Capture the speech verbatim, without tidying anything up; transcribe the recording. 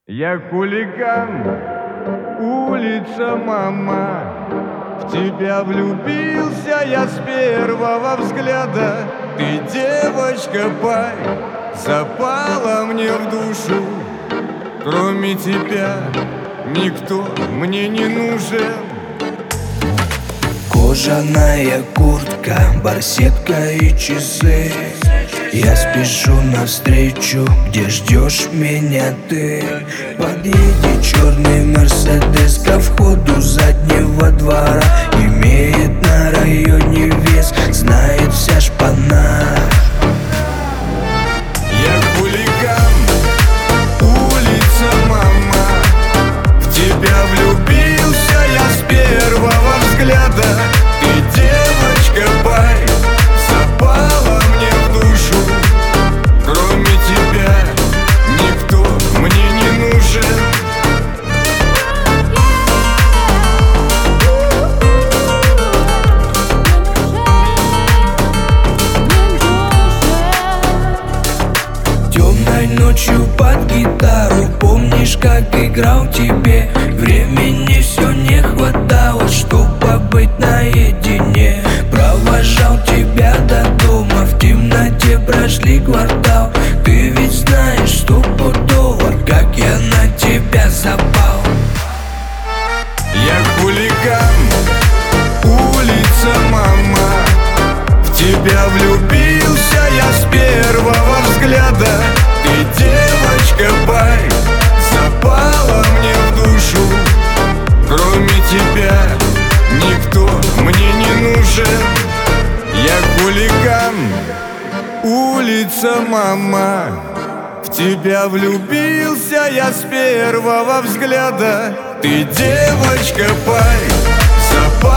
Я хулиган, улица, мама. В тебя влюбился я с первого взгляда. Ты, девочка, пай, запала мне в душу. Кроме тебя никто мне не нужен. Кожаная куртка, барсетка и часы. Я спешу навстречу, где ждешь меня ты. Подъедет черный мерседес ко входу заднего двора. Имеет на районе вес, знает вся шпана. Я хулиган, улица, мама. В тебя влюбился я с первого взгляда. Ты, девочка, пай, запала мне в душу. Кроме тебя никто мне не нужен. Темной ночью под гитару, помнишь, как играл тебе? Времени все не хватало, чтоб побыть наедине. Провожал тебя до дома, в темноте прошли квартал. Ты ведь знаешь стопудово, как я на тебя запал. Я хулиган, улица, мама. В тебя влюбился я с первого взгляда. Ты, девочка, пай, запала мне в душу. Кроме тебя никто мне не нужен. Я хулиган, улица, мама. В тебя влюбился я с первого взгляда. Ты, девочка, пай, запала